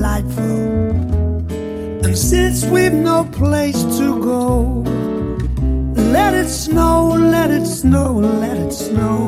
delightful. And since we've no place to go, let it snow, let it snow, let it snow.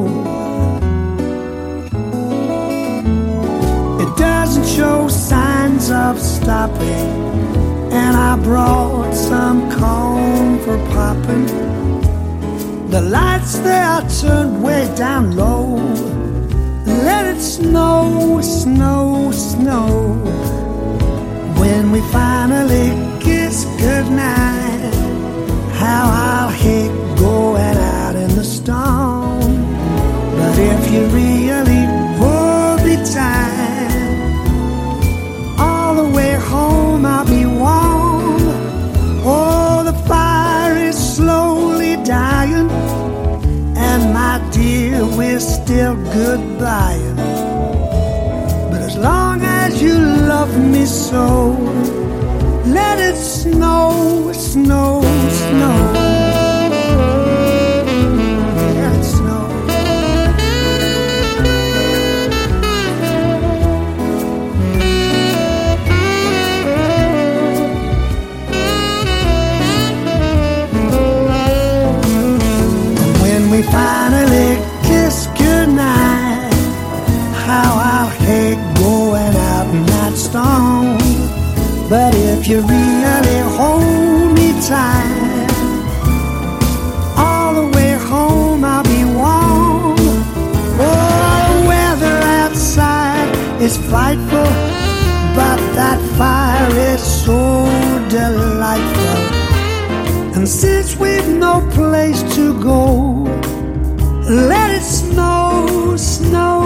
It doesn't show signs of stopping, and I brought some corn for popping. The lights they are turned way down low. Let it snow, snow, snow. When we finally kiss goodnight, how I'll hate going out in the storm. But if you really hold me tight, all the way home I'll be warm. Oh, the fire is slowly dying, and my dear, we're still goodbying. But as long as you love me so, let it snow, snow, snow. Let it snow. And when we finally kiss goodnight, how I'll hate going out in that storm. But if you really hold me tight, all the way home I'll be warm. Oh, the weather outside is frightful, but that fire is so delightful. And since we've no place to go, let it snow, snow,